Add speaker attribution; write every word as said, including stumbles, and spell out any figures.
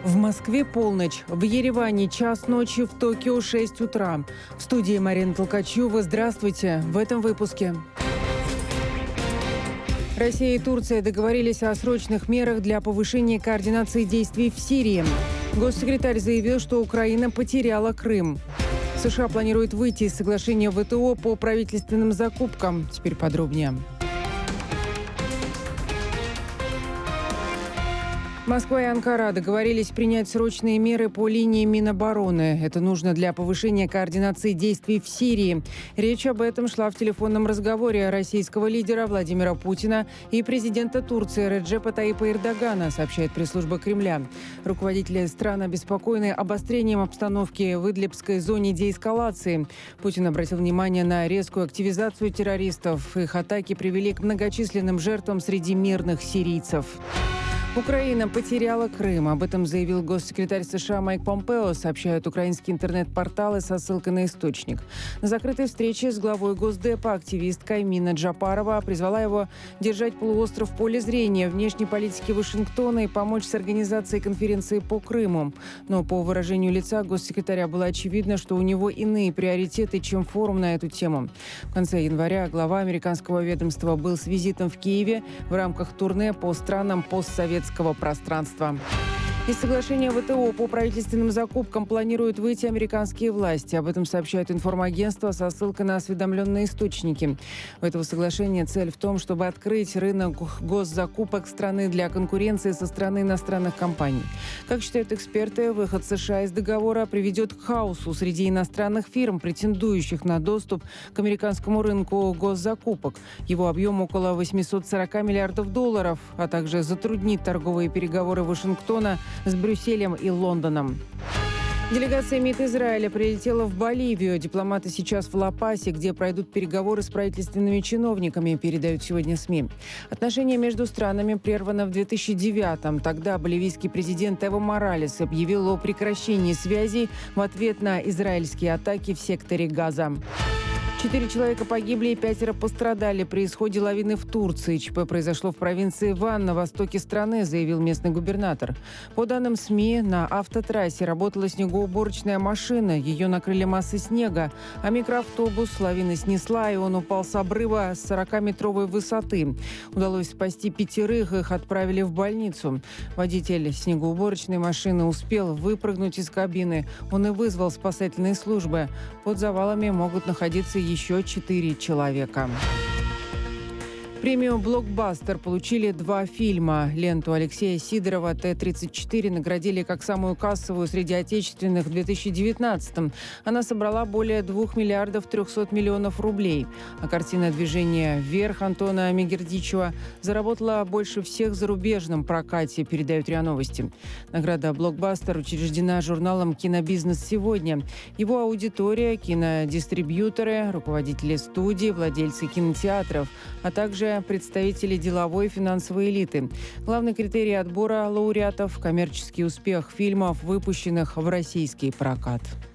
Speaker 1: В Москве полночь, в Ереване час ночи, в Токио шесть утра. В студии Марина Толкачева. Здравствуйте. В этом выпуске. Россия и Турция договорились о срочных мерах для повышения координации действий в Сирии. Госсекретарь заявил, что Украина потеряла Крым. США планирует выйти из соглашения ВТО по правительственным закупкам. Теперь подробнее. Москва и Анкара договорились принять срочные меры по линии Минобороны. Это нужно для повышения координации действий в Сирии. Речь об этом шла в телефонном разговоре российского лидера Владимира Путина и президента Турции Реджепа Таипа Эрдогана, сообщает пресс-служба Кремля. Руководители стран обеспокоены обострением обстановки в Идлибской зоне деэскалации. Путин обратил внимание на резкую активизацию террористов. Их атаки привели к многочисленным жертвам среди мирных сирийцев. Украина потеряла Крым. Об этом заявил госсекретарь США Майк Помпео, сообщают украинские интернет-порталы со ссылкой на источник. На закрытой встрече с главой Госдепа активистка Эмина Джапарова призвала его держать полуостров в поле зрения внешней политики Вашингтона и помочь с организацией конференции по Крыму. Но по выражению лица госсекретаря было очевидно, что у него иные приоритеты, чем форум на эту тему. В конце января глава американского ведомства был с визитом в Киеве в рамках турне по странам постсоветского пространства. Из соглашения ВТО по правительственным закупкам планируют выйти американские власти. Об этом сообщает информагентство со ссылкой на осведомленные источники. У этого соглашения цель в том, чтобы открыть рынок госзакупок страны для конкуренции со стороны иностранных компаний. Как считают эксперты, выход США из договора приведет к хаосу среди иностранных фирм, претендующих на доступ к американскому рынку госзакупок. Его объем около восемьсот сорок миллиардов долларов, а также затруднит торговые переговоры Вашингтона с Брюсселем и Лондоном. Делегация МИД Израиля прилетела в Боливию. Дипломаты сейчас в Ла-Пасе, где пройдут переговоры с правительственными чиновниками, передают сегодня СМИ. Отношения между странами прерваны в две тысячи девятом. Тогда боливийский президент Эво Моралес объявил о прекращении связей в ответ на израильские атаки в секторе Газа. Четыре человека погибли и пятеро пострадали при исходе лавины в Турции. ЧП произошло в провинции Ван на востоке страны, заявил местный губернатор. По данным СМИ, на автотрассе работала снегоуборочная машина. Ее накрыли массой снега, а микроавтобус лавина снесла, и он упал с обрыва с сорокаметровой высоты. Удалось спасти пятерых, их отправили в больницу. Водитель снегоуборочной машины успел выпрыгнуть из кабины. Он и вызвал спасательные службы. Под завалами могут находиться еще четыре человека. Премию «Блокбастер» получили два фильма. Ленту Алексея Сидорова «Т тридцать четыре» наградили как самую кассовую среди отечественных в две тысячи девятнадцатом. Она собрала более двух миллиардов трехсот миллионов рублей. А картина «Движение вверх» Антона Мегердичева заработала больше всех в зарубежном прокате, передают РИА Новости. Награда «Блокбастер» учреждена журналом «Кинобизнес сегодня». Его аудитория – кинодистрибьюторы, руководители студий, владельцы кинотеатров, а также представители деловой и финансовой элиты. Главный критерий отбора лауреатов – коммерческий успех фильмов, выпущенных в российский прокат.